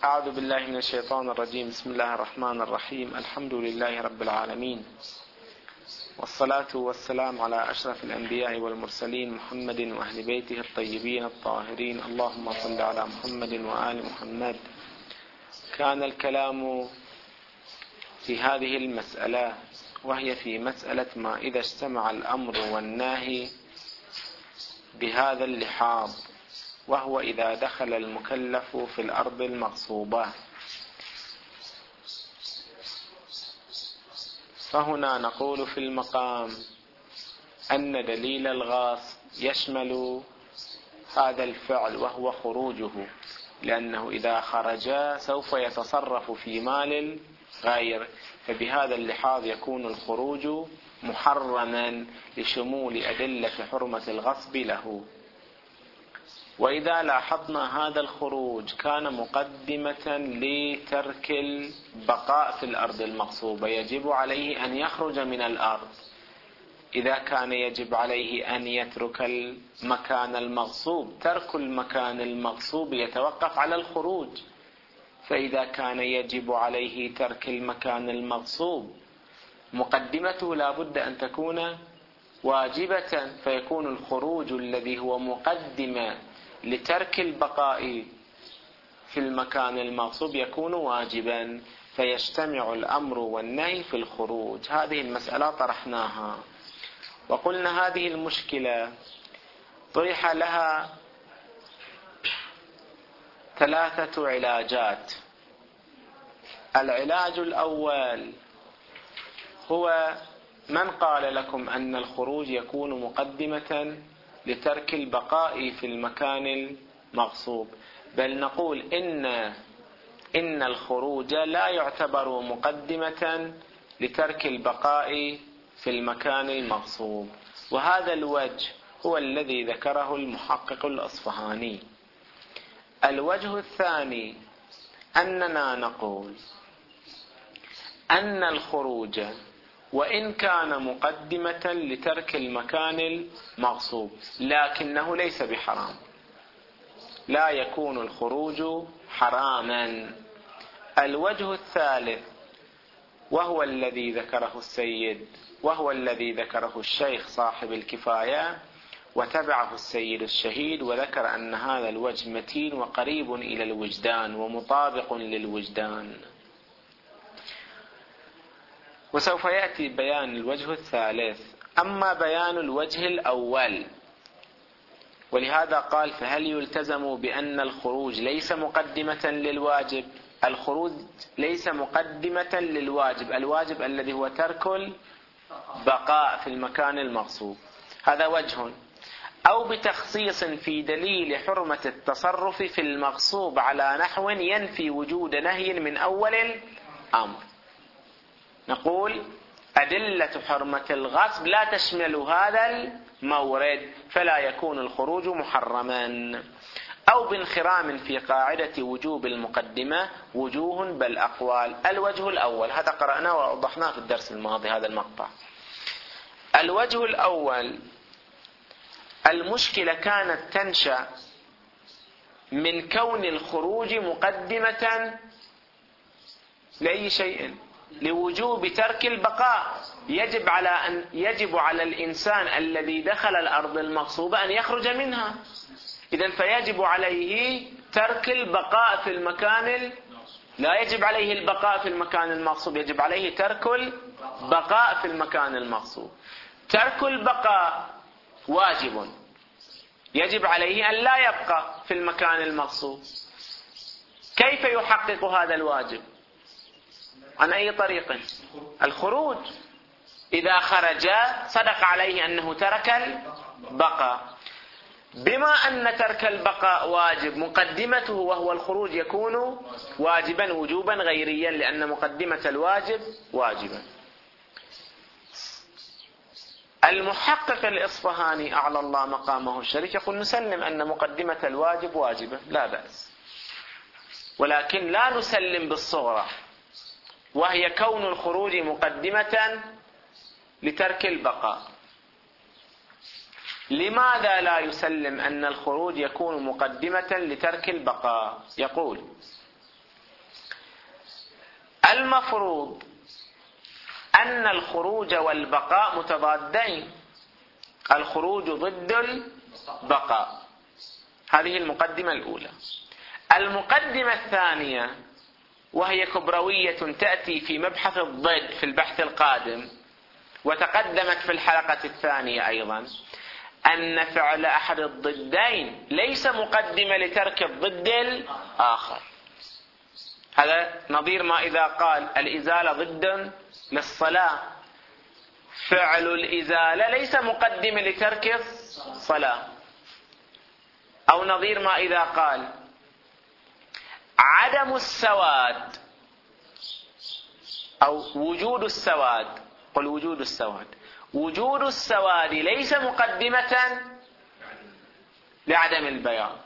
أعوذ بالله من الشيطان الرجيم. بسم الله الرحمن الرحيم. الحمد لله رب العالمين، والصلاة والسلام على أشرف الأنبياء والمرسلين محمد وأهل بيته الطيبين الطاهرين. اللهم صل على محمد وآل محمد. كان الكلام في هذه المسألة، وهي في مسألة ما إذا اجتمع الأمر والنهي بهذا اللحاظ، وهو إذا دخل المكلف في الأرض المغصوبة. فهنا نقول في المقام أن دليل الغاصب يشمل هذا الفعل وهو خروجه، لأنه إذا خرج سوف يتصرف في مال الغير، فبهذا اللحاظ يكون الخروج محرما لشمول أدلة حرمة الغصب له. وإذا لاحظنا هذا الخروج كان مقدمة لترك البقاء في الأرض المغصوبة، يجب عليه أن يخرج من الأرض. إذا كان يجب عليه أن يترك المكان المغصوب، ترك المكان المغصوب يتوقف على الخروج. فإذا كان يجب عليه ترك المكان المغصوب، مقدمته لا بد أن تكون واجبة، فيكون الخروج الذي هو مقدمة لترك البقاء في المكان المغصوب يكون واجبا، فيجتمع الأمر والنهي في الخروج. هذه المسألة طرحناها وقلنا هذه المشكلة طرح لها 3 علاجات. العلاج الأول هو من قال لكم أن الخروج يكون مقدمة لترك البقاء في المكان المغصوب؟ بل نقول إن الخروج لا يعتبر مقدمة لترك البقاء في المكان المغصوب. وهذا الوجه هو الذي ذكره المحقق الأصفهاني. الوجه الثاني أننا نقول أن الخروج وإن كان مقدمة لترك المكان المغصوب لكنه ليس بحرام، لا يكون الخروج حراما. الوجه الثالث وهو الذي ذكره السيد، وهو الذي ذكره الشيخ صاحب الكفاية، وتبعه السيد الشهيد، وذكر أن هذا الوجه متين وقريب إلى الوجدان ومطابق للوجدان. وسوف يأتي بيان الوجه الثالث. أما بيان الوجه الأول، ولهذا قال فهل يلتزم بأن الخروج ليس مقدمة للواجب؟ الخروج ليس مقدمة للواجب، الواجب الذي هو ترك البقاء في المكان المغصوب، هذا وجه. أو بتخصيص في دليل حرمة التصرف في المغصوب على نحو ينفي وجود نهي من أول الأمر. نقول أدلة حرمة الغصب لا تشمل هذا المورد، فلا يكون الخروج محرما. أو بانخرام في قاعدة وجوب المقدمة وجوه بل أقوال. الوجه الأول هذا قرأناه ووضحناه في الدرس الماضي، هذا المقطع. الوجه الأول، المشكلة كانت تنشأ من كون الخروج مقدمة لأي شيء، لوجوب ترك البقاء. يجب على الإنسان الذي دخل الأرض المغصوبة أن يخرج منها، إذن فيجب عليه ترك البقاء في المكان لا يجب عليه البقاء في المكان المغصوب، يجب عليه ترك البقاء في المكان المغصوب. ترك البقاء واجب، يجب عليه أن لا يبقى في المكان المغصوب. كيف يحقق هذا الواجب؟ عن أي طريق؟ الخروج. إذا خرج صدق عليه أنه ترك البقاء. بما أن ترك البقاء واجب، مقدمته وهو الخروج يكون واجبا وجوبا غيريا، لأن مقدمة الواجب واجبا. المحقق الإصفهاني أعلى الله مقامه الشريف يقول نسلم أن مقدمة الواجب واجبة لا بأس، ولكن لا نسلم بالصغرى، وهي كون الخروج مقدمة لترك البقاء. لماذا لا يسلم أن الخروج يكون مقدمة لترك البقاء؟ يقول المفروض أن الخروج والبقاء متضادين، الخروج ضد البقاء. هذه المقدمة الأولى. المقدمة الثانية وهي كبروية تأتي في مبحث الضد في البحث القادم، وتقدمت في الحلقة الثانية أيضا، أن فعل أحد الضدين ليس مقدمة لترك الضد الآخر. هذا نظير ما إذا قال الإزالة ضد للصلاة، فعل الإزالة ليس مقدمة لترك الصلاة. أو نظير ما إذا قال عدم السواد أو وجود السواد، قل وجود السواد، وجود السواد ليس مقدمة لعدم البياض،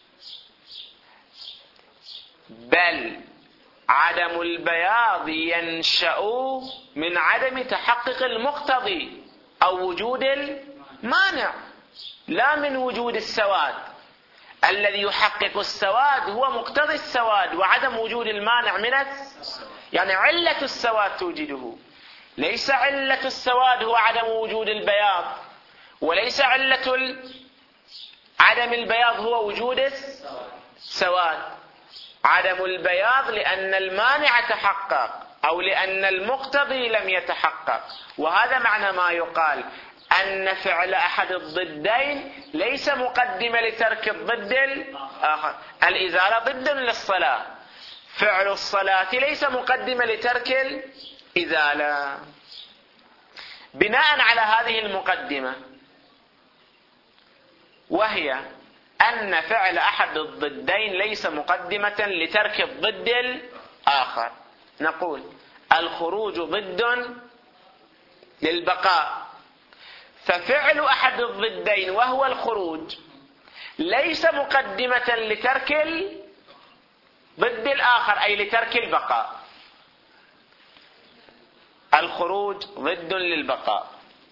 بل عدم البياض ينشأ من عدم تحقق المقتضي أو وجود المانع، لا من وجود السواد. الذي يحقق السواد هو مقتضي السواد، وعدم وجود المانع من يعني علة السواد توجده. ليس علة السواد هو عدم وجود البياض، وليس علة عدم البياض هو وجود السواد. عدم البياض لأن المانع تحقق أو لأن المقتضي لم يتحقق. وهذا معنى ما يقال أن فعل أحد الضدين ليس مقدمة لترك الضد الآخر. الإزالة ضد للصلاة، فعل الصلاة ليس مقدمة لترك الإزالة. بناء على هذه المقدمة، وهي أن فعل أحد الضدين ليس مقدمة لترك الضد الآخر، نقول الخروج ضد للبقاء، ففعل أحد الضدين وهو الخروج ليس مقدمة لترك ضد الآخر، أي لترك البقاء. الخروج ضد للبقاء.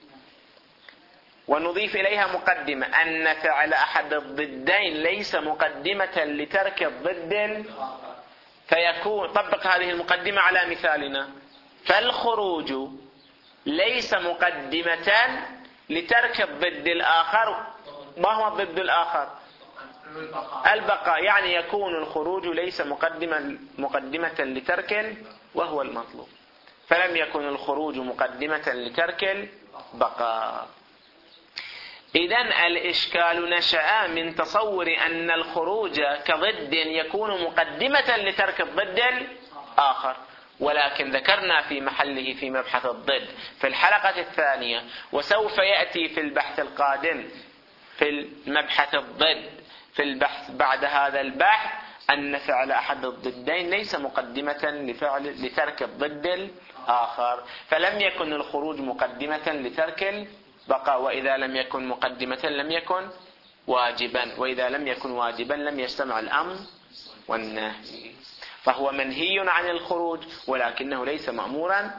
ونضيف إليها مقدمة أن فعل أحد الضدين ليس مقدمة لترك الضد، فيكون طبق هذه المقدمة على مثالنا، فالخروج ليس مقدمة لترك الضد الآخر. ما هو الضد الآخر؟ البقاء. يعني يكون الخروج ليس مقدمة لترك وهو المطلوب، فلم يكن الخروج مقدمة لترك البقاء. إذن الإشكال نشأ من تصور أن الخروج كضد يكون مقدمة لترك الضد الآخر، ولكن ذكرنا في محله في مبحث الضد في الحلقة الثانية، وسوف يأتي في البحث القادم في المبحث الضد في البحث بعد هذا البحث، أن فعل أحد الضدين ليس مقدمة لترك الضد الآخر، فلم يكن الخروج مقدمة لترك البقاء. وإذا لم يكن مقدمة لم يكن واجبا، وإذا لم يكن واجبا لم يجتمع الأمر والنهي، فهو منهي عن الخروج ولكنه ليس مأمورا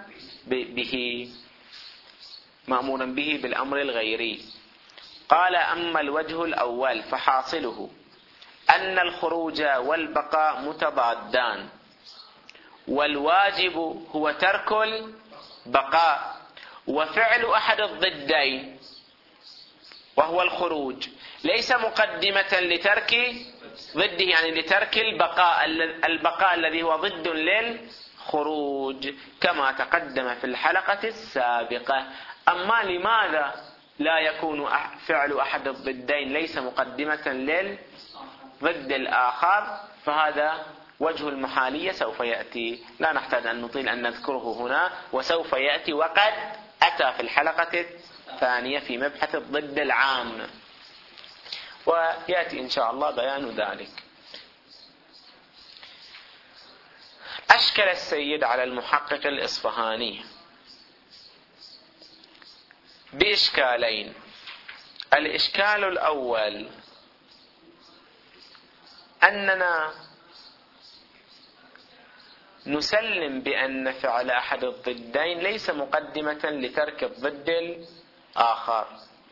به بالأمر الغيري. قال أما الوجه الأول فحاصله أن الخروج والبقاء متضادان، والواجب هو ترك البقاء، وفعل أحد الضدين وهو الخروج ليس مقدمة لترك ضده، يعني لترك البقاء الذي هو ضد للخروج كما تقدم في الحلقة السابقة. أما لماذا لا يكون فعل أحد الضدين ليس مقدمة للضد الآخر، فهذا وجه المحالية سوف يأتي، لا نحتاج أن نطيل أن نذكره هنا، وسوف يأتي وقد أتى في الحلقة الثانية في مبحث الضد العام، ويأتي إن شاء الله بيان ذلك. أشكل السيد على المحقق الإصفهاني بإشكالين. الإشكال الأول أننا نسلم بأن فعل أحد الضدين ليس مقدمة لترك الضد الآخر،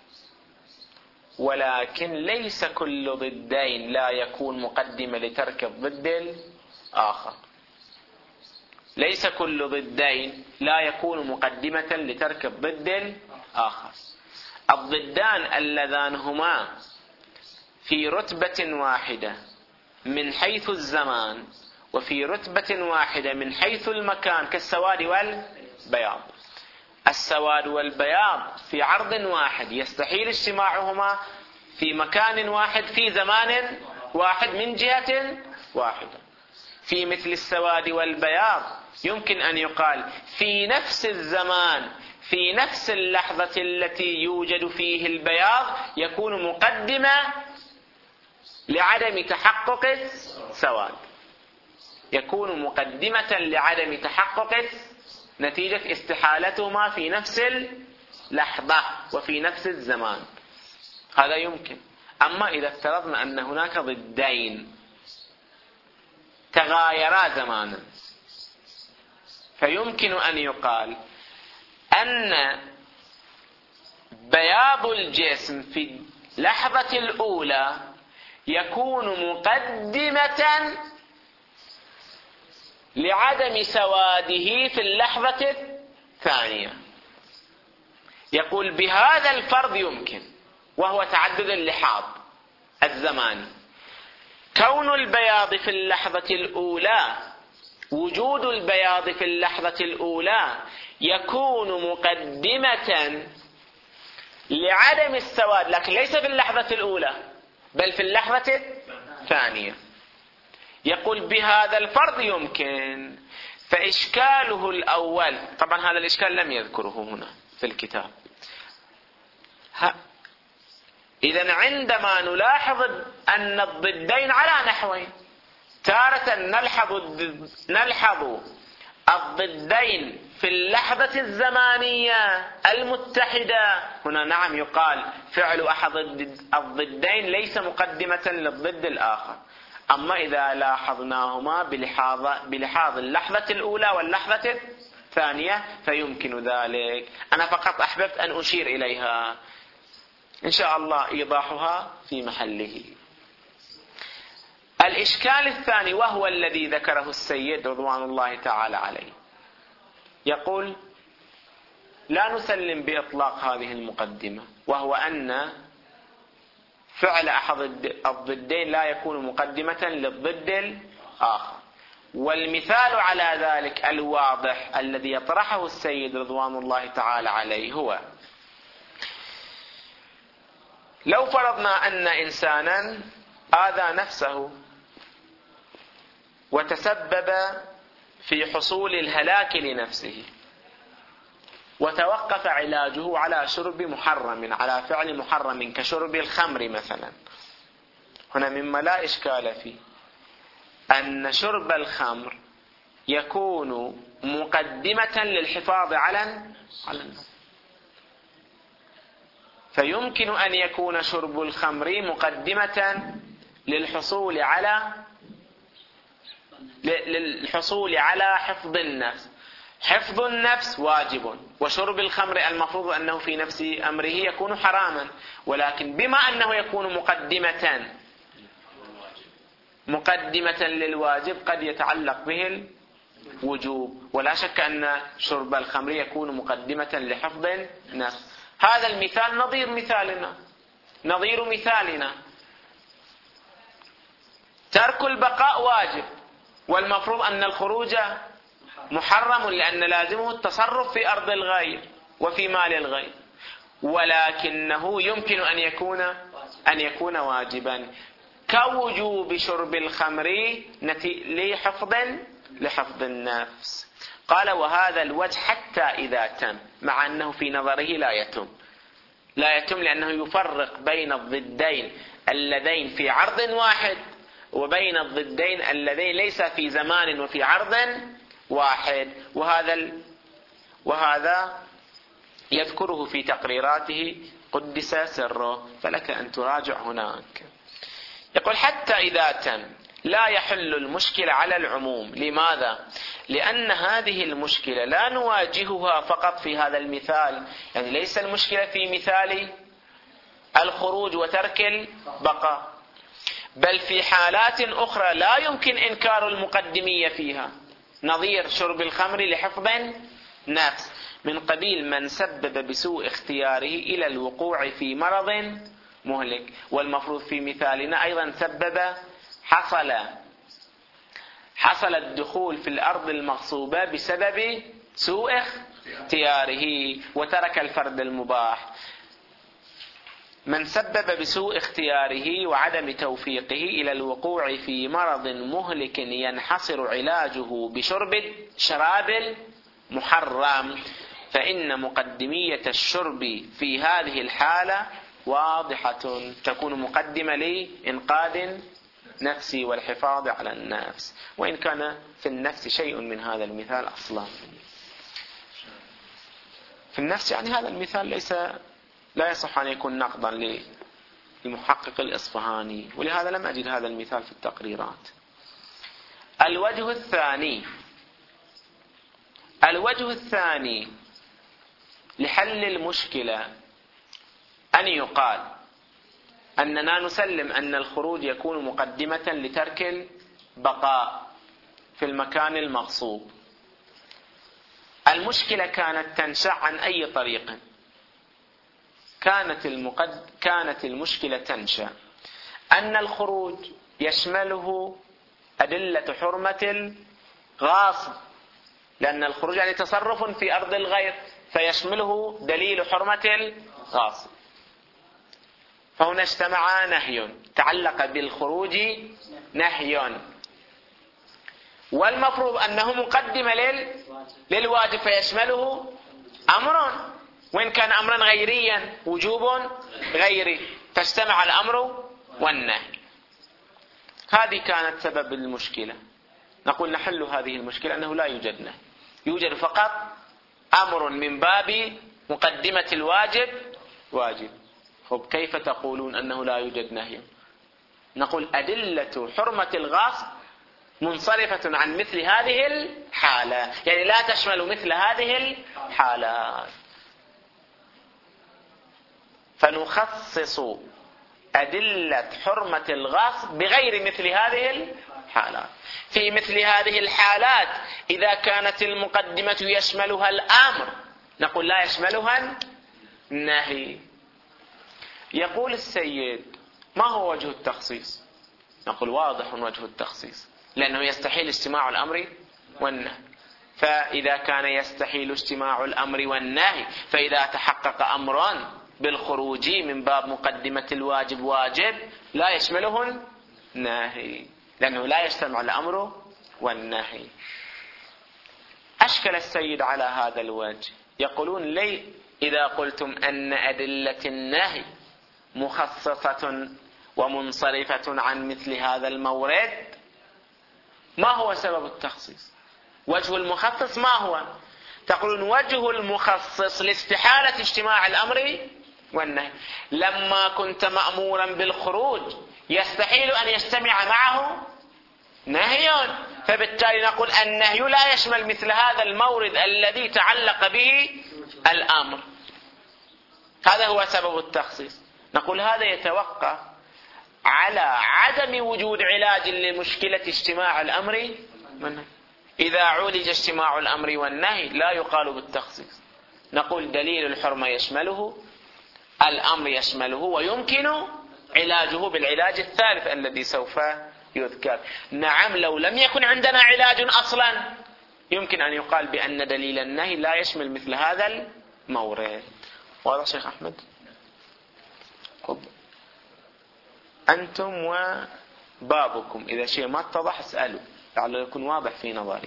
ولكن ليس كل ضدين لا يكون مقدمة لترك الضد الآخر. ليس كل ضدين لا يكون مقدمة لترك الضد الآخر. الضدان اللذان هما في رتبة واحدة من حيث الزمان وفي رتبة واحدة من حيث المكان كالسواد والبياض. السواد والبياض في عرض واحد يستحيل اجتماعهما في مكان واحد في زمان واحد من جهة واحدة. في مثل السواد والبياض يمكن أن يقال في نفس الزمان في نفس اللحظة التي يوجد فيه البياض يكون مقدمة لعدم تحقق السواد، يكون مقدمة لعدم تحقق نتيجة استحالتهما في نفس اللحظة وفي نفس الزمان. هذا يمكن. أما إذا افترضنا أن هناك ضدين تغايرا زمانا فيمكن أن يقال أن بياض الجسم في اللحظة الأولى يكون مقدمة لعدم سواده في اللحظة الثانية. يقول بهذا الفرض يمكن، وهو تعدد اللحاظ الزماني، كون البياض في اللحظة الأولى، وجود البياض في اللحظة الأولى يكون مقدمة لعدم السواد، لكن ليس في اللحظة الأولى بل في اللحظة الثانية. يقول بهذا الفرض يمكن. فإشكاله الأول، طبعا هذا الإشكال لم يذكره هنا في الكتاب. إذن عندما نلاحظ أن الضدين على نحوين، تارة نلحظ الضدين في اللحظة الزمانية المتحدة، هنا نعم يقال فعل أحد الضدين ليس مقدمة للضد الآخر. أما إذا لاحظناهما بلحاظ اللحظة الأولى واللحظة الثانية فيمكن ذلك. أنا فقط أحببت أن أشير إليها، إن شاء الله إيضاحها في محله. الإشكال الثاني وهو الذي ذكره السيد رضوان الله تعالى عليه، يقول لا نسلم بإطلاق هذه المقدمة، وهو أن فعل أحد الضدين لا يكون مقدمة للضد الآخر. والمثال على ذلك الواضح الذي يطرحه السيد رضوان الله تعالى عليه هو لو فرضنا أن إنسانا آذى نفسه وتسبب في حصول الهلاك لنفسه، وتوقف علاجه على شرب محرم، على فعل محرم كشرب الخمر مثلا. هنا مما لا إشكال فيه أن شرب الخمر يكون مقدمة للحفاظ على النفس، فيمكن أن يكون شرب الخمر مقدمة للحصول على حفظ النفس. حفظ النفس واجب، وشرب الخمر المفروض أنه في نفس أمره يكون حراما، ولكن بما أنه يكون مقدمة للواجب قد يتعلق به الوجوب، ولا شك أن شرب الخمر يكون مقدمة لحفظ النفس. هذا المثال نظير مثالنا. ترك البقاء واجب، والمفروض أن الخروج محرم لأن لازمه التصرف في أرض الغير وفي مال الغير، ولكنه يمكن أن يكون واجبا كوجوب شرب الخمر لحفظ النفس. قال وهذا الوجه حتى إذا تم، مع أنه في نظره لا يتم لأنه يفرق بين الضدين اللذين في عرض واحد وبين الضدين اللذين ليس في زمان وفي عرض واحد، وهذا يذكره في تقريراته قدس سره، فلك أن تراجع هناك. يقول حتى إذا تم لا يحل المشكلة على العموم. لماذا؟ لأن هذه المشكلة لا نواجهها فقط في هذا المثال، يعني ليس المشكلة في مثال الخروج وترك البقاء، بل في حالات أخرى لا يمكن إنكار المقدمية فيها، نظير شرب الخمر لحفظ النفس، من قبيل من سبب بسوء اختياره إلى الوقوع في مرض مهلك. والمفروض في مثالنا أيضا سبب، حصل الدخول في الأرض المغصوبة بسبب سوء اختياره وترك الفرد المباح. من سبب بسوء اختياره وعدم توفيقه إلى الوقوع في مرض مهلك ينحصر علاجه بشرب شراب محرم، فإن مقدمية الشرب في هذه الحالة واضحة، تكون مقدمة لإنقاذ نفسي والحفاظ على النفس، وإن كان في النفس شيء من هذا المثال أصلا. في النفس يعني هذا المثال لا يصح أن يكون نقضا للمحقق الإصفهاني، ولهذا لم أجد هذا المثال في التقريرات. الوجه الثاني لحل المشكلة أن يقال أننا نسلم أن الخروج يكون مقدمة لترك البقاء في المكان المغصوب. المشكلة كانت تنشأ عن أي طريق؟ كانت المشكلة تنشأ أن الخروج يشمله أدلة حرمة الغاصب، لأن الخروج يعني تصرف في أرض الغير، فيشمله دليل حرمة الغاصب. فهنا اجتمع نهي تعلق بالخروج نهي، والمفروض أنه مقدمة للواجب فيشمله أمر، وإن كان أمرا غيريا وجوب غيري، فاجتمع الأمر والنهي. هذه كانت سبب المشكلة. نقول نحل هذه المشكلة أنه لا يوجد نهي، يوجد فقط أمر من باب مقدمة الواجب واجب. خب كيف تقولون أنه لا يوجد نهي؟ نقول أدلة حرمة الغاصب منصرفة عن مثل هذه الحالة، يعني لا تشمل مثل هذه الحالات، فنخصص أدلة حرمة الغاصب بغير مثل هذه الحالات. في مثل هذه الحالات إذا كانت المقدمة يشملها الأمر نقول لا يشملها النهي. يقول السيد ما هو وجه التخصيص؟ نقول واضح وجه التخصيص، لأنه يستحيل اجتماع الأمر والنهي. فإذا كان يستحيل اجتماع الأمر والنهي، فإذا تحقق أمران بالخروج من باب مقدمة الواجب واجب لا يشمله النهي، لأنه لا يجتمع الأمر والنهي. أشكل السيد على هذا الوجه. يقولون لي إذا قلتم أن أدلة النهي مخصصة ومنصرفة عن مثل هذا المورد، ما هو سبب التخصيص؟ وجه المخصص ما هو؟ تقولون وجه المخصص لاستحالة اجتماع الأمر والنهي. لما كنت مأمورا بالخروج يستحيل أن يجتمع معه نهي، فبالتالي نقول النهي لا يشمل مثل هذا المورد الذي تعلق به الأمر. هذا هو سبب التخصيص. نقول هذا يتوقف على عدم وجود علاج لمشكلة اجتماع الأمر والنهي. إذا عولج اجتماع الأمر والنهي لا يقال بالتخصيص، نقول دليل الحرمة يشمله، الأمر يشمله، ويمكن علاجه بالعلاج الثالث الذي سوف يذكر. نعم لو لم يكن عندنا علاج أصلا يمكن أن يقال بأن دليل النهي لا يشمل مثل هذا المورد. واضح شيخ أحمد؟ أنتم وبابكم إذا شيء ما اتضح اسألوا لعله يكون واضح في نظري.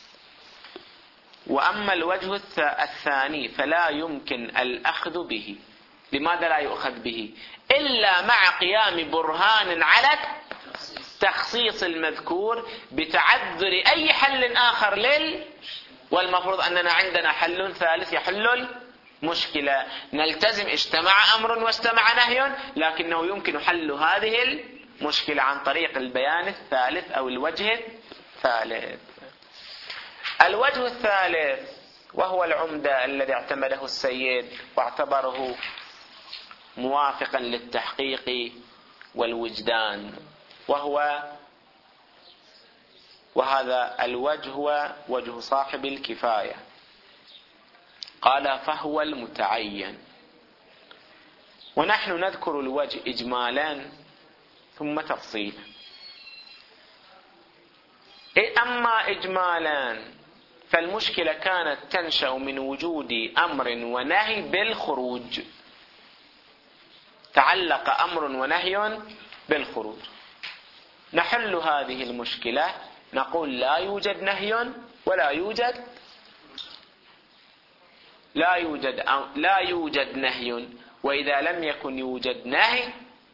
وأما الوجه الثاني فلا يمكن الأخذ به. لماذا لا يؤخذ به؟ إلا مع قيام برهان على تخصيص المذكور بتعذر أي حل آخر والمفروض أننا عندنا حل ثالث يحل المشكلة. نلتزم اجتمع أمر واجتمع نهي، لكنه يمكن حل هذه المشكلة عن طريق البيان الثالث أو الوجه الثالث. الوجه الثالث وهو العمدة الذي اعتمده السيد واعتبره موافقا للتحقيق والوجدان، وهو وهذا الوجه هو وجه صاحب الكفاية. قال فهو المتعين. ونحن نذكر الوجه إجمالا ثم تفصيلا. أما إجمالا فالمشكلة كانت تنشأ من وجود أمر ونهي بالخروج. تعلق أمر ونهي بالخروج. نحل هذه المشكلة، نقول لا يوجد نهي ولا يوجد لا يوجد نهي. وإذا لم يكن يوجد نهي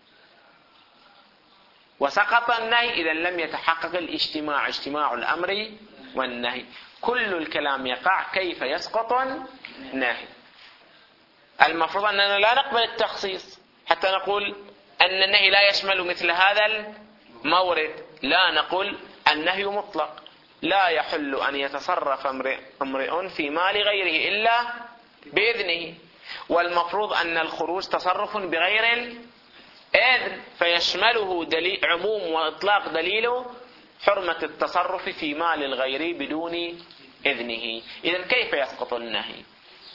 وسقط النهي، إذا لم يتحقق اجتماع الأمر والنهي. كل الكلام يقع كيف يسقط النهي. المفروض أننا لا نقبل التخصيص حتى نقول أن النهي لا يشمل مثل هذا المورد. لا، نقول النهي مطلق، لا يحل أن يتصرف امرئ في مال غيره إلا بإذنه. والمفروض أن الخروج تصرف بغير الإذن، فيشمله عموم وإطلاق دليل حرمة التصرف في مال الغير بدون إذنه. إذن كيف يسقط النهي؟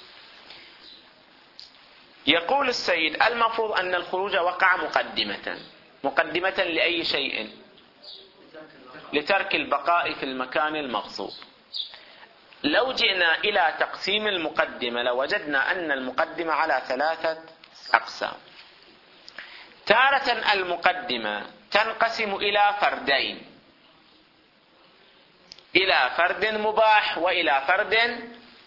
يقول السيد المفروض أن الخروج وقع مقدمة لأي شيء؟ لترك البقاء في المكان المغصوب. لو جئنا إلى تقسيم المقدمة لوجدنا أن المقدمة على 3 أقسام. تارة المقدمة تنقسم إلى فردين، إلى فرد مباح وإلى فرد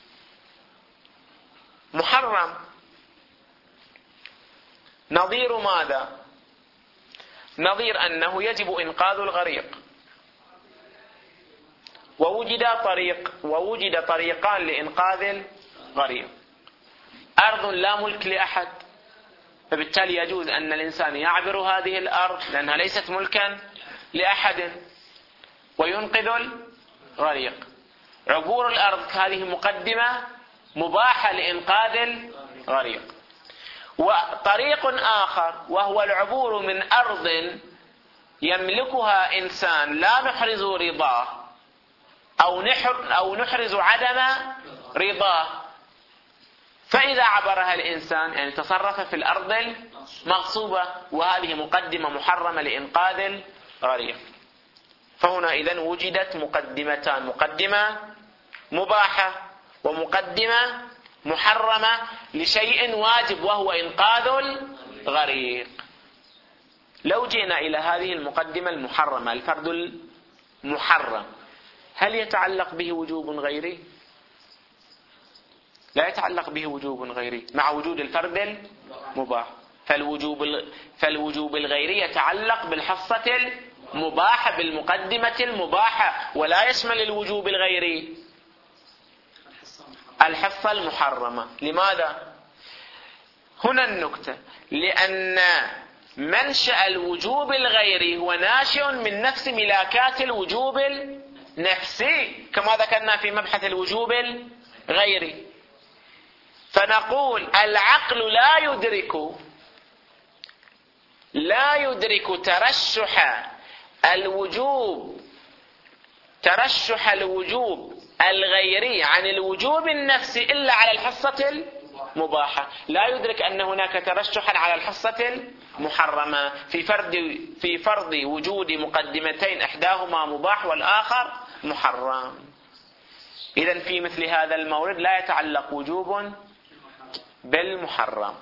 محرم. نظير ماذا؟ نظير أنه يجب إنقاذ الغريق، ووجد طريقان لإنقاذ الغريق. أرض لا ملك لأحد، فبالتالي يجوز أن الإنسان يعبر هذه الأرض لأنها ليست ملكا لأحد وينقذ الغريق. عبور الأرض هذه مقدمة مباحة لإنقاذ الغريق. وطريق آخر وهو العبور من أرض يملكها إنسان لا نحرز رضاه أو نحرز عدم رضاه، فإذا عبرها الإنسان يعني تصرف في الأرض المغصوبة، وهذه مقدمة محرمة لإنقاذ الغريق. فهنا إذن وجدت مقدمتان، مقدمة مباحة ومقدمة محرمة لشيء واجب وهو إنقاذ الغريق. لو جئنا إلى هذه المقدمة المحرمة، الفرد المحرم، هل يتعلق به وجوب غيري؟ لا يتعلق به وجوب غيري مع وجود الفرد المباح. فالوجوب الغيري يتعلق بالحصة المباحة بالمقدمة المباحة، ولا يشمل الوجوب الغيري الحصة المحرمة. لماذا؟ هنا النكتة، لأن منشأ الوجوب الغيري هو ناشئ من نفس ملاكات الوجوب النفسي كما ذكرنا في مبحث الوجوب الغيري. فنقول العقل لا يدرك ترشح الوجوب الغيري عن الوجوب النفسي إلا على الحصة المباحة. لا يدرك أن هناك ترشحا على الحصة المحرمة في فرض وجود مقدمتين إحداهما مباح والآخر محرم. إذن في مثل هذا المورد لا يتعلق وجوب بالمحرم.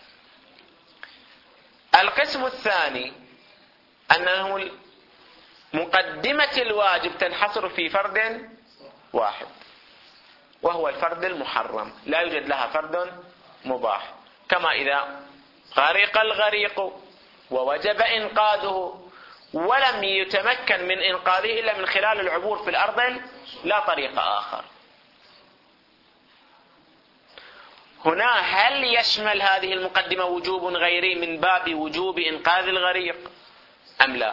القسم الثاني أنه مقدمة الواجب تنحصر في فرد واحد وهو الفرد المحرم، لا يوجد لها فرد مباح، كما إذا غرق الغريق ووجب إنقاذه ولم يتمكن من إنقاذه إلا من خلال العبور في الأرض لا طريق آخر. هنا هل يشمل هذه المقدمة وجوب غيري من باب وجوب إنقاذ الغريق أم لا؟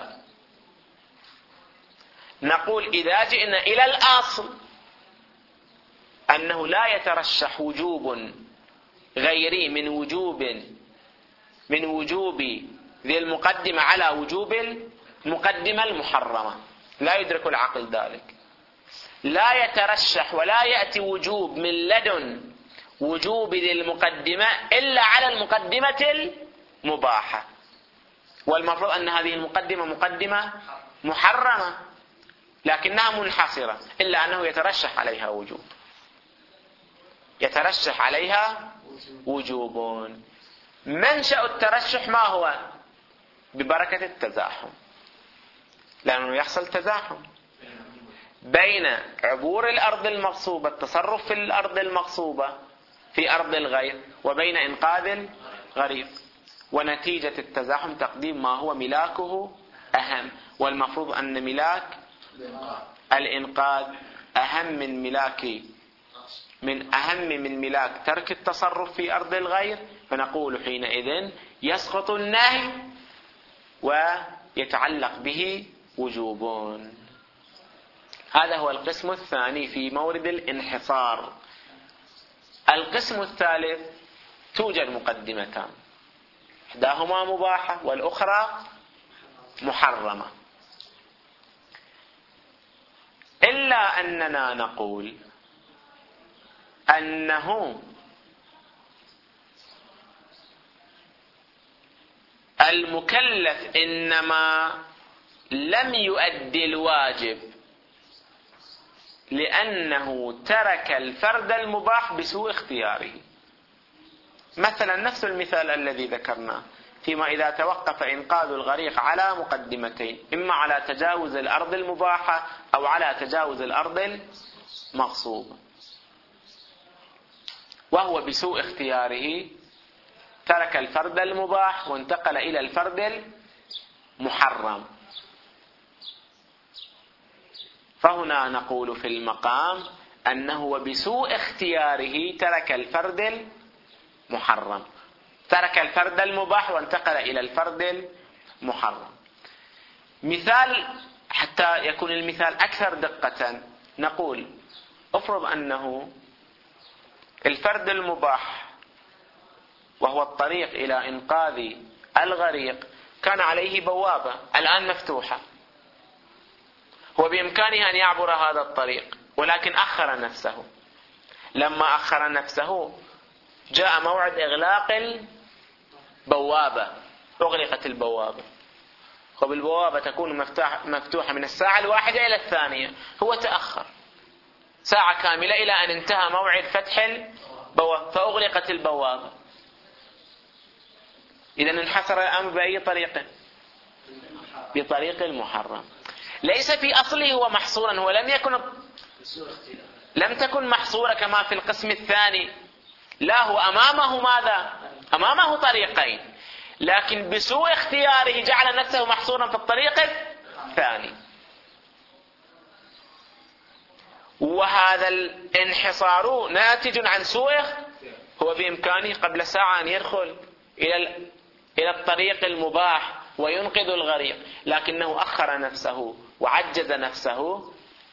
نقول إذا جئنا إلى الأصل أنه لا يترشح وجوب غيري من وجوب ذي المقدمة على وجوب المقدمة المحرمة. لا يدرك العقل ذلك. لا يترشح ولا يأتي وجوب من لدن وجوب ذي المقدمة إلا على المقدمة المباحة، والمفروض أن هذه المقدمة مقدمة محرمة لكنها منحصرة، إلا أنه يترشح عليها وجوب، يترشح عليها وجوب. منشأ الترشح ما هو؟ ببركة التزاحم، لأنه يحصل تزاحم بين عبور الأرض المغصوبة، التصرف في الأرض المغصوبة في أرض الغير، وبين إنقاذ الغريق، ونتيجة التزاحم تقديم ما هو ملاكه أهم، والمفروض أن ملاك الإنقاذ أهم من ملاك ترك التصرف في أرض الغير، فنقول حينئذ يسقط النهي ويتعلق به وجوب. هذا هو القسم الثاني في مورد الانحصار. القسم الثالث توجد مقدمتان، إحداهما مباحة والأخرى محرمة، إلا أننا نقول أنه المكلف إنما لم يؤدي الواجب لأنه ترك الفرد المباح بسوء اختياره. مثلا نفس المثال الذي ذكرناه فيما إذا توقف إنقاذ الغريق على مقدمتين، إما على تجاوز الأرض المباحة أو على تجاوز الأرض المغصوبة، وهو بسوء اختياره ترك الفرد المباح وانتقل إلى الفرد المحرم، فهنا نقول في المقام أنه بسوء اختياره ترك الفرد المحرم، ترك الفرد المباح وانتقل إلى الفرد المحرم. مثال حتى يكون المثال أكثر دقة، نقول افرض أنه الفرد المباح وهو الطريق إلى إنقاذ الغريق كان عليه بوابة الآن مفتوحة، هو بإمكانه أن يعبر هذا الطريق ولكن أخر نفسه. لما أخر نفسه جاء موعد إغلاق البوابة، أغلقت البوابة، وبالبوابة تكون مفتوحة من الساعة 1 إلى 2، هو تأخر ساعة كاملة إلى أن انتهى موعد فتح البوابة فأغلقت البوابة. إذن انحصر الأمر بأي طريقة؟ بطريق المحرم. ليس في أصله هو محصورا، هو لم تكن محصورة كما في القسم الثاني، لا هو أمامه ماذا؟ أمامه طريقين، لكن بسوء اختياره جعل نفسه محصورا في الطريق الثاني. وهذا الانحصار ناتج عن سوء، هو بإمكانه قبل ساعة أن يدخل إلى الطريق المباح وينقذ الغريق، لكنه أخر نفسه وعجز نفسه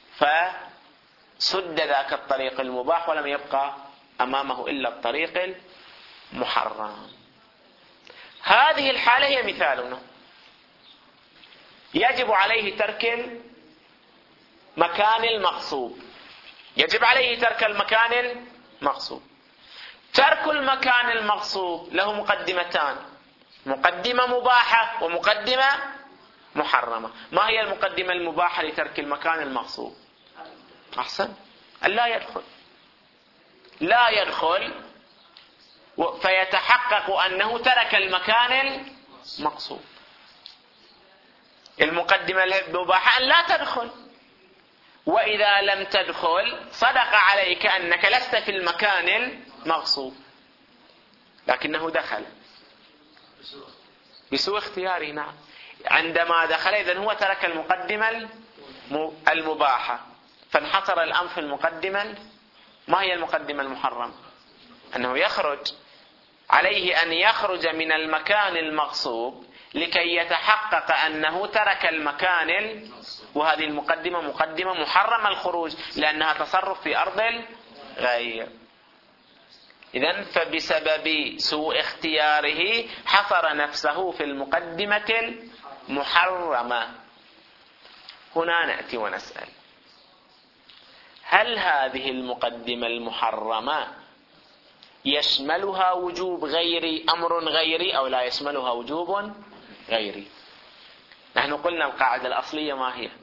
فسد ذاك الطريق المباح ولم يبقى أمامه إلا الطريق المحرم. هذه الحالة هي مثالنا، يجب عليه ترك المكان المغصوب، يجب عليه ترك المكان المغصوب. ترك المكان المغصوب له مقدمتان، مقدمة مباحة ومقدمة محرمة. ما هي المقدمة المباحة لترك المكان المغصوب؟ أحسن، لا يدخل فيتحقق أنه ترك المكان المغصوب. المقدمة المباحة أن لا تدخل، وإذا لم تدخل صدق عليك أنك لست في المكان المغصوب، لكنه دخل بسوء اختياره. نعم، عندما دخل إذن هو ترك المقدمة المباحة، فانحصر الأمر في المقدمة. ما هي المقدمة المحرمة؟ أنه يخرج، عليه أن يخرج من المكان المغصوب لكي يتحقق أنه ترك المكان، وهذه المقدمة مقدمة محرمة الخروج لأنها تصرف في أرض الغير. إذن فبسبب سوء اختياره حصر نفسه في المقدمة المحرمة. هنا نأتي ونسأل: هل هذه المقدمة المحرمة يشملها وجوب غيري، أمر غيري، أو لا يشملها وجوب غيري؟ نحن قلنا القاعدة الأصلية ما هي؟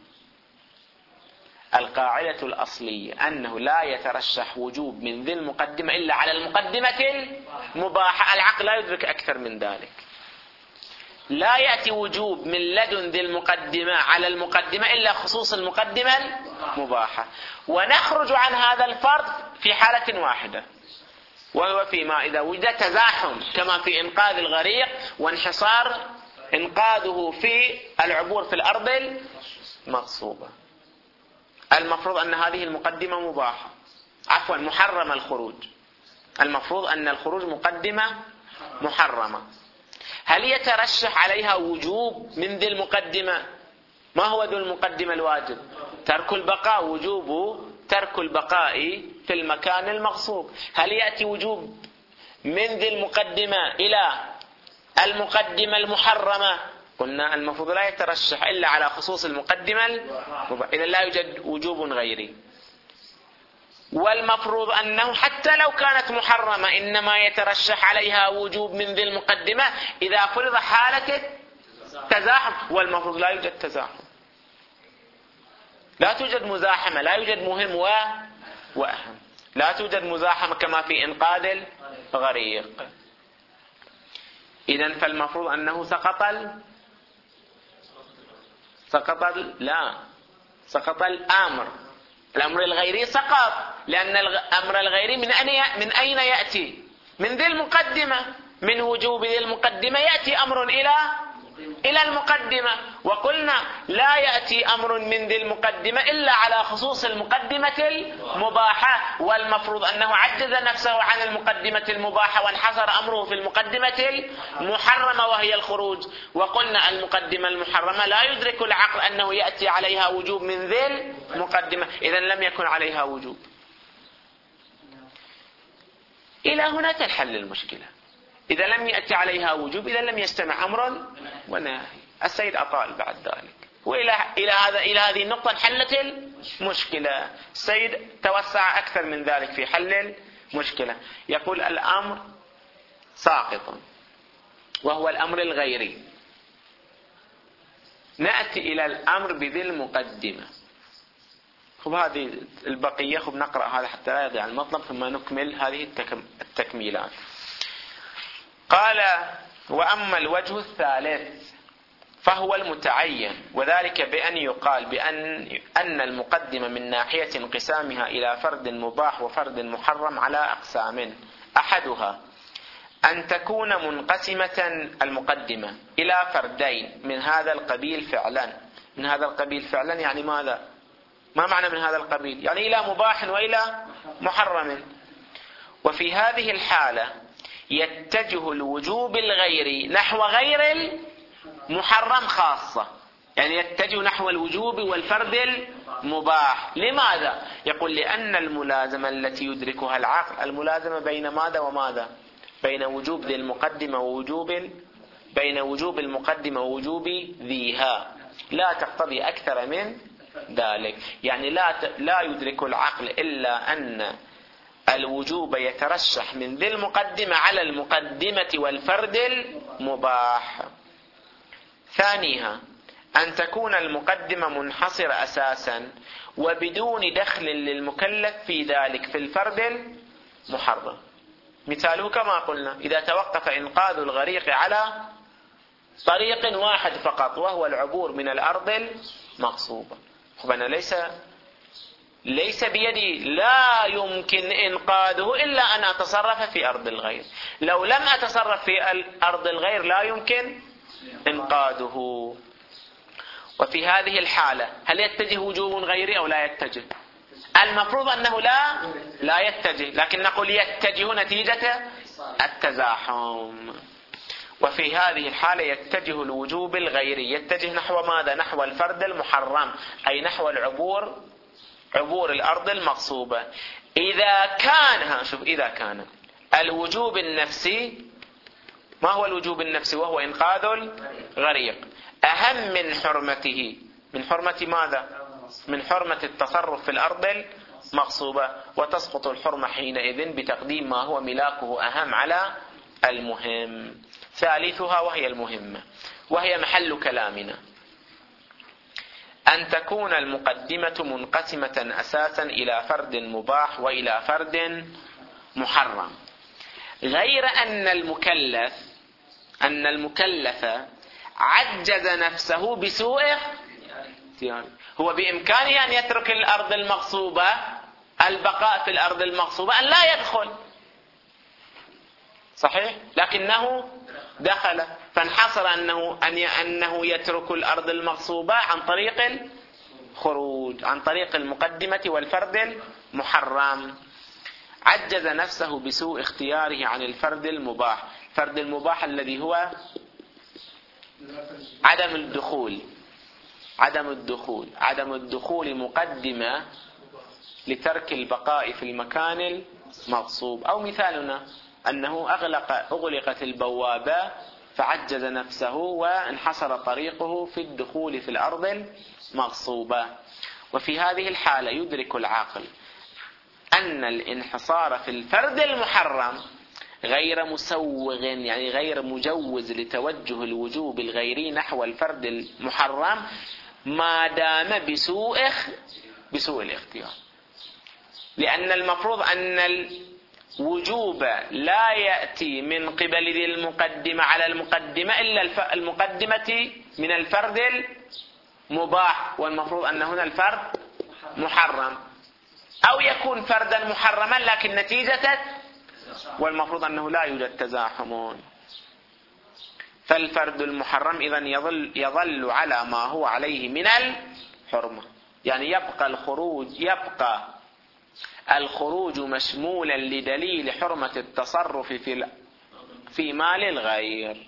القاعدة الأصلية أنه لا يترشح وجوب من ذي المقدمة إلا على المقدمة المباحة. العقل لا يدرك أكثر من ذلك. لا يأتي وجوب من لدن ذي المقدمة على المقدمة إلا خصوص المقدمة المباحة. ونخرج عن هذا الفرض في حالة واحدة، وهو فيما إذا وجد تزاحم كما في إنقاذ الغريق وانحصار إنقاذه في العبور في الأرض المغصوبة. المفروض أن هذه المقدمة مباحة، عفوا محرم الخروج. المفروض أن الخروج مقدمة محرمة. هل يترشح عليها وجوب من ذي المقدمة؟ ما هو ذو المقدمة الواجب؟ ترك البقاء، وجوب ترك البقاء في المكان المغصوب. هل يأتي وجوب من ذي المقدمة إلى المقدمة المحرمة؟ قلنا المفروض لا يترشح إلا على خصوص المقدمة إذا لا يوجد وجوب غيري. والمفروض أنه حتى لو كانت محرمة إنما يترشح عليها وجوب من ذي المقدمة إذا فرض حالة تزاحم، والمفروض لا يوجد تزاحم، لا توجد مزاحمة، لا يوجد مهم وأهم، لا توجد مزاحمة كما في إنقاذ الغريق. إذن فالمفروض أنه سقط الأمر الغيري سقط، لأن الأمر الغيري من أين يأتي؟ من ذي المقدمة. من وجوب ذي المقدمة يأتي أمر إلى المقدمة. وقلنا لا يأتي أمر من ذي المقدمة إلا على خصوص المقدمة المباحة، والمفروض أنه عجز نفسه عن المقدمة المباحة وانحصر أمره في المقدمة المحرمة وهي الخروج. وقلنا المقدمة المحرمة لا يدرك العقل أنه يأتي عليها وجوب من ذي المقدمة، إذن لم يكن عليها وجوب. إلى هنا تنحل المشكلة. إذا لم يأتي عليها وجوب، إذا لم يستمع أمر ونهي. السيد أطال بعد ذلك، إلى هذه النقطة انحلت المشكلة. السيد توسع أكثر من ذلك في حل المشكلة. يقول الأمر ساقط وهو الأمر الغيري. نأتي إلى الأمر بذي المقدمة. خب هذه البقية، خب نقرأ هذا حتى لا يضيع المطلب ثم نكمل هذه التكميلات. قال: وأما الوجه الثالث فهو المتعين، وذلك بأن يقال بأن المقدمة من ناحية انقسامها إلى فرد مباح وفرد محرم على أقسام: أحدها أن تكون منقسمة المقدمة إلى فردين من هذا القبيل فعلا. من هذا القبيل فعلا يعني ماذا؟ ما معنى من هذا القبيل؟ يعني إلى مباح وإلى محرم. وفي هذه الحالة يتجه الوجوب الغيري نحو غير المحرم خاصة، يعني يتجه نحو الوجوب والفرد المباح. لماذا؟ يقول: لأن الملازمة التي يدركها العقل الملازمة بين ماذا وماذا؟ بين وجوب ذي المقدمة بين وجوب المقدمة ووجوب ذيها، لا تقتضي أكثر من ذلك. يعني لا يدرك العقل إلا أن الوجوب يترشح من ذي المقدمة على المقدمة والفرد المباح. ثانيها أن تكون المقدمة منحصرة أساسا وبدون دخل للمكلف في ذلك في الفرد المحرم. مثاله كما قلنا: إذا توقف إنقاذ الغريق على طريق واحد فقط وهو العبور من الأرض المغصوبة، أنا ليس بيدي، لا يمكن إنقاذه إلا أن أتصرف في أرض الغير. لو لم أتصرف في أرض الغير لا يمكن إنقاذه. وفي هذه الحالة هل يتجه وجوب غيري أو لا يتجه؟ المفروض أنه لا يتجه، لكن نقول يتجه نتيجة التزاحم. وفي هذه الحالة يتجه الوجوب الغيري، يتجه نحو ماذا؟ نحو الفرد المحرم، أي نحو عبور الأرض المغصوبة. إذا كان الوجوب النفسي، ما هو الوجوب النفسي؟ وهو إنقاذ الغريق، أهم من حرمته من حرمة ماذا؟ من حرمة التصرف في الأرض المغصوبة، وتسقط الحرمة حينئذ بتقديم ما هو ملاكه أهم على المهم. ثالثها وهي المهمة وهي محل كلامنا، أن تكون المقدمة منقسمة أساسا إلى فرد مباح وإلى فرد محرم، غير أن المكلف عجز نفسه بسوء اختياره. هو بإمكانه أن يترك الأرض المغصوبة، البقاء في الأرض المغصوبة، أن لا يدخل، صحيح، لكنه دخل، فانحصر أنه يترك الأرض المغصوبة عن طريق الخروج، عن طريق المقدمة والفرد المحرم. عجز نفسه بسوء اختياره عن الفرد المباح. الفرد المباح الذي هو عدم الدخول مقدمة لترك البقاء في المكان المغصوب. أو مثالنا أنه أغلقت البوابة فعجز نفسه وانحصر طريقه في الدخول في الأرض المغصوبة. وفي هذه الحالة يدرك العاقل أن الانحصار في الفرد المحرم غير مسوغ، يعني غير مجوز لتوجه الوجوب الغيري نحو الفرد المحرم ما دام بسوء الاختيار. لأن المفروض أن الوجوب لا يأتي من قبل ذي المقدمة على المقدمة إلا المقدمة من الفرد المباح، والمفروض أن هنا الفرد محرم، أو يكون فردا محرما لكن نتيجة، والمفروض أنه لا يوجد تزاحم. فالفرد المحرم إذن يظل على ما هو عليه من الحرمة، يعني يبقى الخروج مشمولا لدليل حرمة التصرف في مال الغير.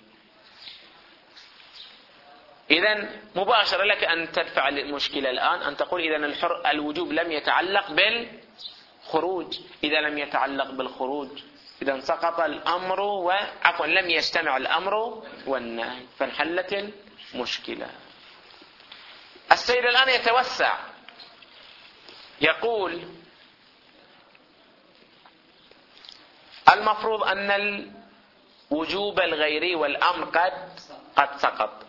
إذن مباشرة لك أن تدفع المشكلة الآن، أن تقول إذن الوجوب لم يتعلق بالخروج. إذا لم يتعلق بالخروج إذن سقط الأمر لم يجتمع الأمر والنهي، فانحلت المشكلة. السيد الآن يتوسع، يقول المفروض أن الوجوب الغيري والأمر قد سقط.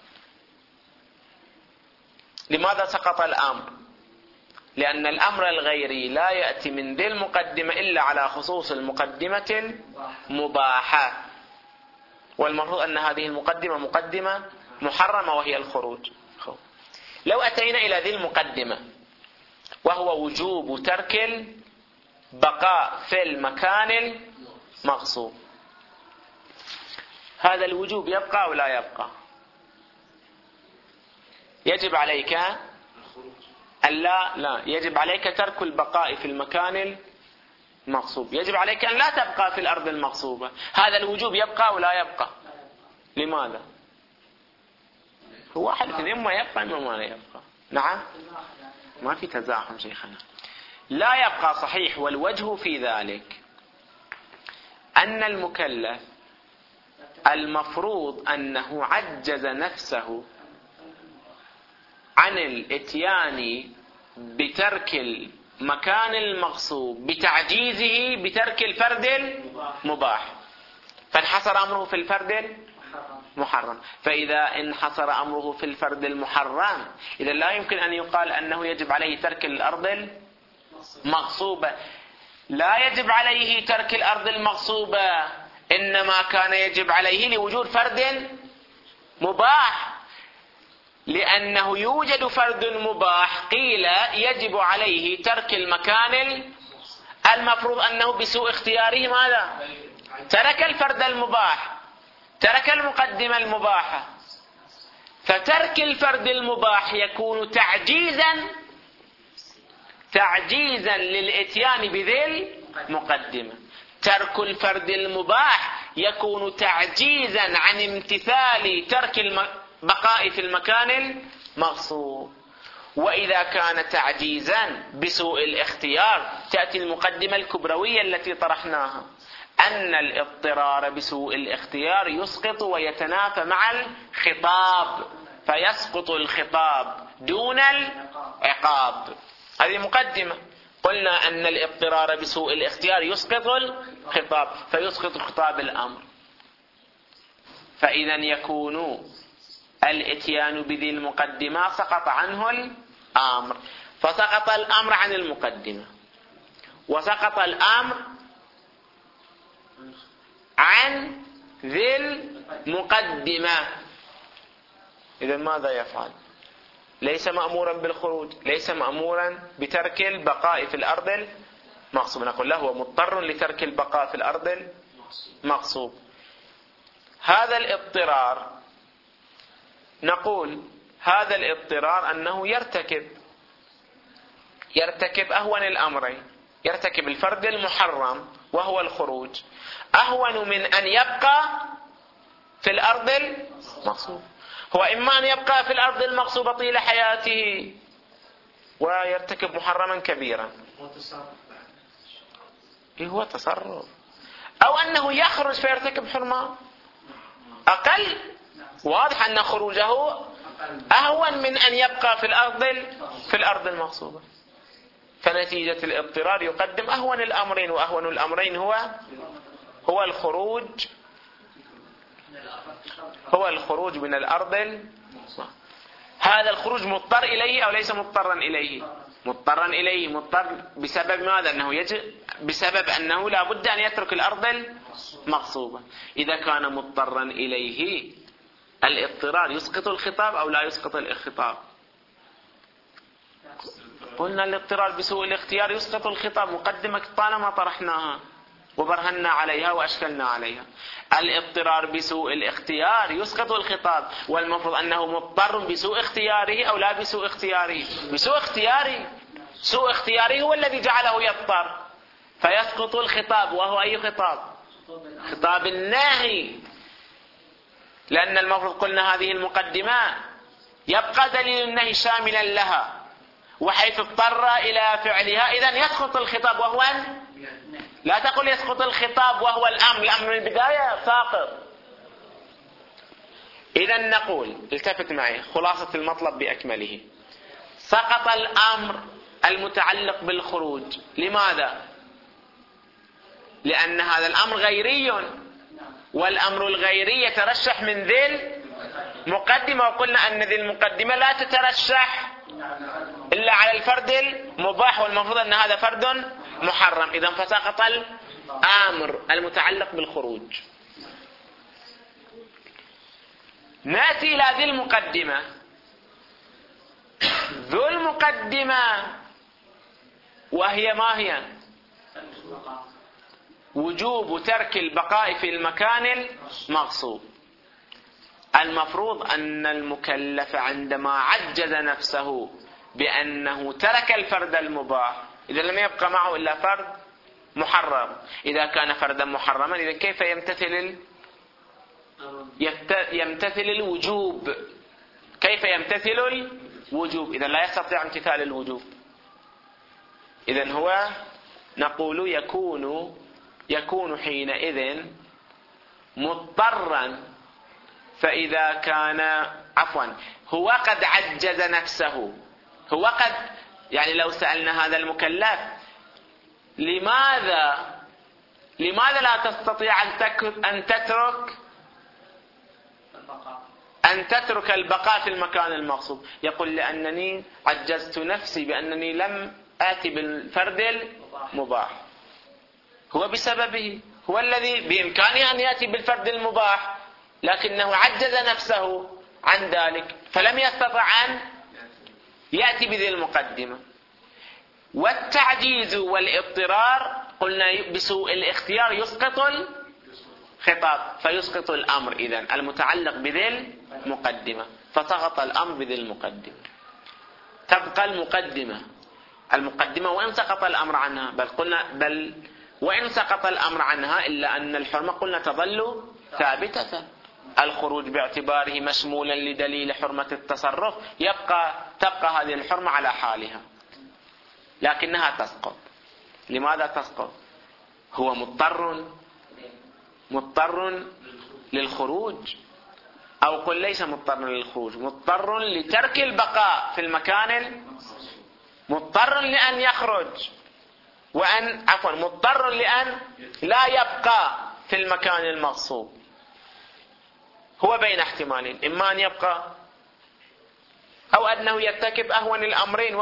لماذا سقط الأمر؟ لأن الأمر الغيري لا يأتي من ذي المقدمة إلا على خصوص المقدمة المباحة، والمفروض أن هذه المقدمة مقدمة محرمة وهي الخروج. لو أتينا إلى ذي المقدمة وهو وجوب ترك البقاء في المكان المغصوب، هذا الوجوب يبقى أو لا يبقى؟ يجب عليك لا يجب عليك ترك البقاء في المكان المغصوب، يجب عليك أن لا تبقى في الأرض المغصوبة. هذا الوجوب يبقى أو لا يبقى؟ لماذا؟ هو واحد إما يبقى إما ما لا يبقى. نعم، ما في تزاحم شيخنا، لا يبقى صحيح. والوجه في ذلك أن المكلف المفروض أنه عجز نفسه عن الاتيان بترك المكان المغصوب بتعجيزه بترك الفرد المباح، فانحصر أمره في الفرد المحرم. فإذا انحصر أمره في الفرد المحرم إذا لا يمكن أن يقال أنه يجب عليه ترك الأرض المغصوبة. لا يجب عليه ترك الأرض المغصوبة، إنما كان يجب عليه لوجود فرد مباح، لأنه يوجد فرد مباح قيل يجب عليه ترك المكان المفروض أنه بسوء اختياره ماذا؟ ترك الفرد المباح، ترك المقدمة المباحة. فترك الفرد المباح يكون تعجيزا للإتيان بذي المقدمة. ترك الفرد المباح يكون تعجيزا عن امتثال ترك البقاء في المكان المغصوب. وإذا كان تعجيزا بسوء الاختيار تأتي المقدمة الكبروية التي طرحناها، أن الاضطرار بسوء الاختيار يسقط ويتنافى مع الخطاب. فيسقط الخطاب دون العقاب. هذه مقدمة. قلنا أن الاضطرار بسوء الاختيار يسقط الخطاب، فيسقط خطاب الأمر. فإذا يكون الاتيان بذي المقدمة سقط عنه الأمر، فسقط الأمر عن المقدمة، وسقط الأمر عن ذي المقدمة. إذا ماذا يفعل؟ ليس مأمورا بالخروج، ليس مأمورا بترك البقاء في الأرض المغصوب. نقول له هو مضطر لترك البقاء في الأرض المغصوب. هذا الاضطرار، نقول هذا الاضطرار أنه يرتكب أهون الأمرين، يرتكب الفرد المحرم وهو الخروج أهون من أن يبقى في الأرض المغصوب. هو إما أن يبقى في الأرض المغصوبة طيل حياته ويرتكب محرما كبيرا، هو تصرف، أو أنه يخرج فيرتكب حرمان أقل. واضح أن خروجه أهون من أن يبقى في الأرض المغصوبة. فنتيجة الاضطرار يقدم أهون الأمرين، وأهون الأمرين هو الخروج من الأرض المغصوبة. هذا الخروج مضطر إليه أو ليس مضطرا إليه؟ مضطرا إليه. مضطر بسبب ماذا؟ بسبب أنه لا بد أن يترك الأرض المغصوبة. إذا كان مضطرا إليه الاضطرار يسقط الخطاب أو لا يسقط الخطاب؟ قلنا الاضطرار بسوء الاختيار يسقط الخطاب. مقدمة طالما طرحناها وبرهنا عليها وأشكلنا عليها. الاضطرار بسوء الاختيار يسقط الخطاب، والمفروض أنه مضطر بسوء اختياره أو لا بسوء اختياره؟ بسوء اختياره. سوء اختياره هو الذي جعله يضطر، فيسقط الخطاب. وهو أي خطاب؟ خطاب الناهي، لأن المفروض قلنا هذه المقدمة يبقى دليل النهي شاملا لها، وحيث اضطر إلى فعلها إذن يسقط الخطاب. وهو لا تقل يسقط الخطاب وهو الأمر من البداية ساقط. إذن نقول، التفت معي، خلاصة المطلب بأكمله: سقط الأمر المتعلق بالخروج. لماذا؟ لأن هذا الأمر غيري، والأمر الغيري يترشح من ذي المقدمة، وقلنا أن ذي المقدمة لا تترشح إلا على الفرد المباح، والمفروض أن هذا فرد محرم. إذن فسقط الأمر المتعلق بالخروج. نأتي إلى ذي المقدمة. ذو المقدمة وهي ما هي؟ وجوب ترك البقاء في المكان المغصوب. المفروض أن المكلف عندما عجز نفسه بأنه ترك الفرد المباح، إذا لم يبقى معه إلا فرد محرم، إذا كان فردا محرما إذا كيف يمتثل الوجوب؟ كيف يمتثل الوجوب؟ إذا لا يستطيع امتثال الوجوب. إذن هو نقول يكون حينئذ مضطرا. فإذا كان هو قد عجز نفسه، هو قد يعني لو سألنا هذا المكلف لماذا لا تستطيع أن تترك البقاء في المكان المغصوب؟ يقول لأنني عجزت نفسي بأنني لم آتي بالفرد المباح. هو بسببه، هو الذي بإمكانه أن يأتي بالفرد المباح، لكنه عجز نفسه عن ذلك فلم يستطع أن يأتي بذي المقدمة. والتعجيز والاضطرار قلنا بسوء الاختيار يسقط الخطاب، فيسقط الأمر إذن المتعلق بذي المقدمة، فسقط الأمر بذي المقدمة. تبقى المقدمة وإن سقط الأمر عنها، بل وإن سقط الأمر عنها إلا أن الحرمة قلنا تظل ثابتة. الخروج باعتباره مشمولا لدليل حرمة التصرف تبقى هذه الحرمة على حالها، لكنها تسقط. لماذا تسقط؟ هو مضطر للخروج، أو قل ليس مضطرا للخروج، مضطر لترك البقاء في المكان مضطر لأن يخرج، مضطر لأن لا يبقى في المكان المغصوب. هو بين احتمالين، إما أن يبقى أو أنه يرتكب أهون الأمرين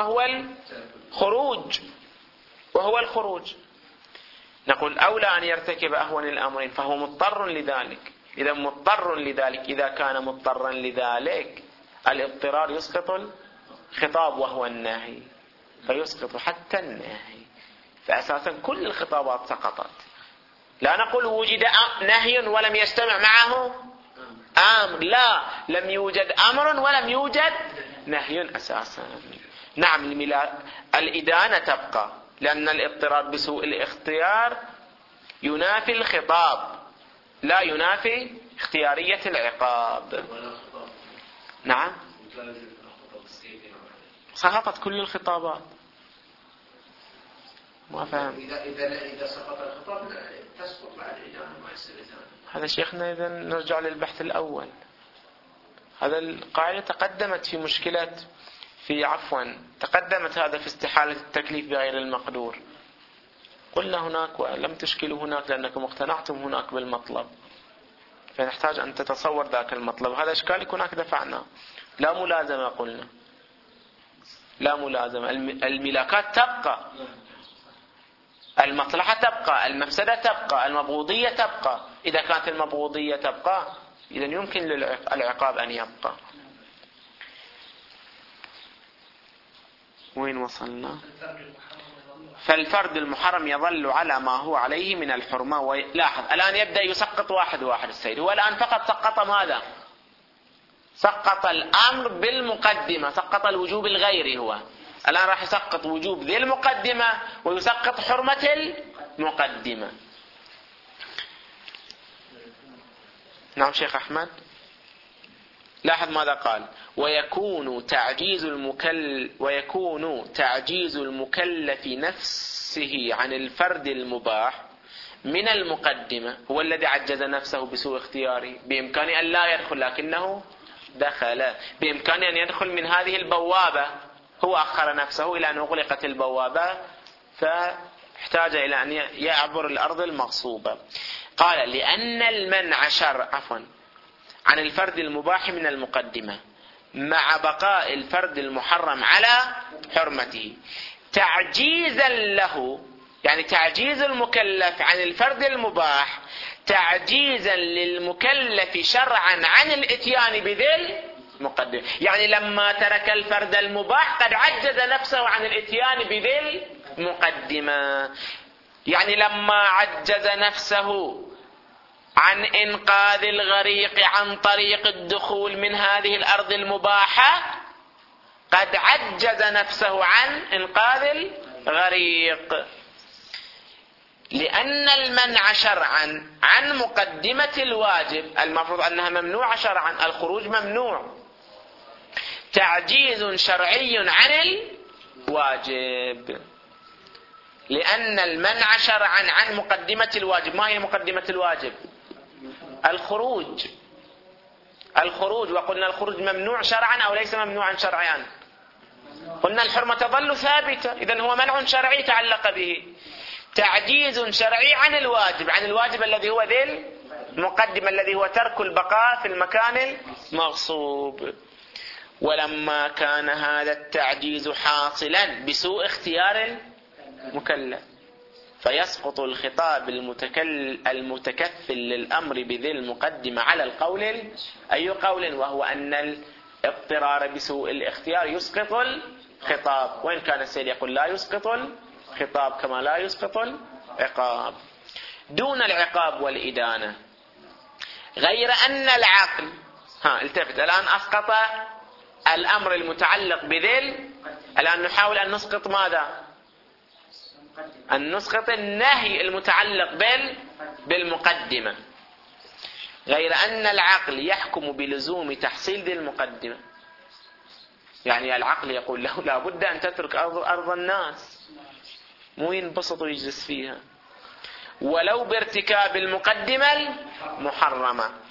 وهو الخروج. نقول أولى أن يرتكب أهون الأمرين، فهو مضطر لذلك. إذا مضطر لذلك، إذا كان مضطرا لذلك الاضطرار يسقط الخطاب وهو النهي، فيسقط حتى النهي. فأساسا كل الخطابات سقطت. لا نقول وجد نهي ولم يجتمع معه أمر، لا، لم يوجد أمر ولم يوجد نهي أساسا. نعم، الإدانة تبقى، لأن الاضطرار بسوء الاختيار ينافي الخطاب، لا ينافي اختيارية العقاب. نعم، سقطت كل الخطابات. ما فهم. إذا سقط الخطاب تسقط بعد الإدانة، ما يصير إدانة. هذا شيخنا إذا نرجع للبحث الأول. هذا القاعدة تقدمت تقدمت هذا في استحالة التكليف بغير المقدور. قلنا هناك ولم تشكلوا هناك لأنكم اقتنعتم هناك بالمطلب، فنحتاج أن تتصور ذاك المطلب. هذا إشكال هناك دفعنا. لا ملازمة، قلنا لا ملازمة. الملاكات تبقى، المصلحة تبقى، المفسدة تبقى، المبغوضية تبقى. إذا كانت المبغوضية تبقى، إذا يمكن للعقاب أن يبقى. وين وصلنا؟ فالفرد المحرم يظل على ما هو عليه من الحرمة. لاحظ الآن يبدأ يسقط واحد واحد السيد. هو الآن فقط سقط ماذا؟ سقط الأمر بالمقدمة، سقط الوجوب الغيري. هو الآن راح يسقط وجوب ذي المقدمة ويسقط حرمة المقدمة. نعم شيخ أحمد، لاحظ ماذا قال: ويكون تعجيز المكلف نفسه عن الفرد المباح من المقدمة. هو الذي عجز نفسه بسوء اختياره، بإمكانه أن لا يدخل لكنه دخل، بإمكانه أن يدخل من هذه البوابة، هو أخر نفسه إلى أن أغلقت البوابة فاحتاج إلى أن يعبر الأرض المغصوبة. قال: لأن المنع عن الفرد المباح من المقدمة مع بقاء الفرد المحرم على حرمته تعجيزا له، يعني تعجيز المكلف عن الفرد المباح تعجيزا للمكلف شرعا عن الاتيان بذي المقدمة. يعني لما ترك الفرد المباح قد عجز نفسه عن الاتيان بذي المقدمة. يعني لما عجز نفسه عن إنقاذ الغريق عن طريق الدخول من هذه الأرض المباحة، قد عجز نفسه عن إنقاذ الغريق. لأن المنع شرعا عن مقدمة الواجب، المفروض أنها ممنوعة شرعا، الخروج ممنوع، تعجيز شرعي عن الواجب. لأن المنع شرعا عن مقدمة الواجب. ما هي مقدمة الواجب؟ الخروج. وقلنا الخروج ممنوع شرعا أو ليس ممنوعا شرعيا؟ قلنا الحرمة تظل ثابتة، إذن هو منع شرعي تعلق به. تعجيز شرعي عن الواجب الذي هو ذي المقدمة، الذي هو ترك البقاء في المكان المغصوب. ولما كان هذا التعجيز حاصلا بسوء اختيار المكلف فيسقط الخطاب المتكفل للأمر بذي المقدمة على القول، أي قول؟ وهو أن الاضطرار بسوء الاختيار يسقط الخطاب، وإن كان السيد يقول لا يسقط الخطاب كما لا يسقط العقاب. دون العقاب والإدانة، غير أن العقل التفت الآن أسقط الأمر المتعلق بذي. الآن نحاول أن نسقط ماذا؟ أن نسقط النهي المتعلق بالمقدمة. غير أن العقل يحكم بلزوم تحصيل ذي المقدمة. يعني العقل يقول له لا بد أن تترك أرض الناس، مو ينبسط ويجلس فيها، ولو بارتكاب المقدمة المحرمة،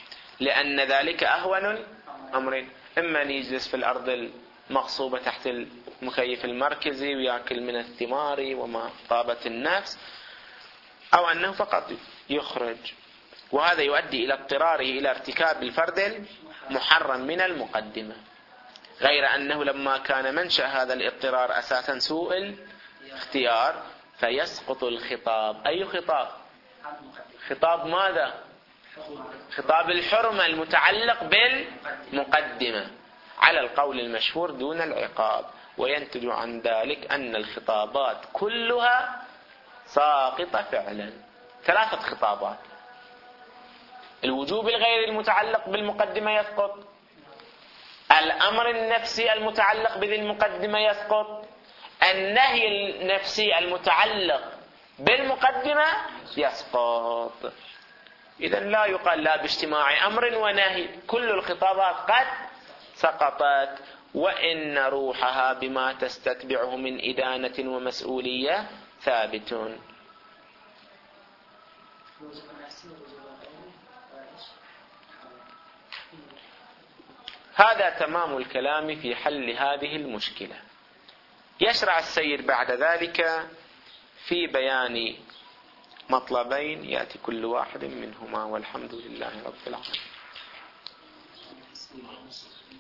لأن ذلك أهون الأمرين. إما أن يجلس في الأرض المغصوبة تحت المكيف المركزي ويأكل من الثمار وما طابت النفس، أو أنه فقط يخرج، وهذا يؤدي إلى اضطراره إلى ارتكاب الفرد المحرم من المقدمة. غير أنه لما كان منشأ هذا الاضطرار أساسا سوء الاختيار فيسقط الخطاب. أي خطاب؟ خطاب ماذا؟ خطاب الحرمة المتعلق بالمقدمة على القول المشهور دون العقاب، وينتج عن ذلك أن الخطابات كلها ساقطة فعلا. 3 خطابات: الوجوب الغير المتعلق بالمقدمة يسقط، الأمر النفسي المتعلق بذي المقدمة يسقط، النهي النفسي المتعلق بالمقدمة يسقط. إذن لا يقال لا باجتماع أمر ونهي، كل الخطابات قد سقطت، وإن روحها بما تستتبعه من إدانة ومسؤولية ثابت. هذا تمام الكلام في حل هذه المشكلة. يشرع السيد بعد ذلك في بيان مطلبين يأتي كل واحد منهما، والحمد لله رب العالمين.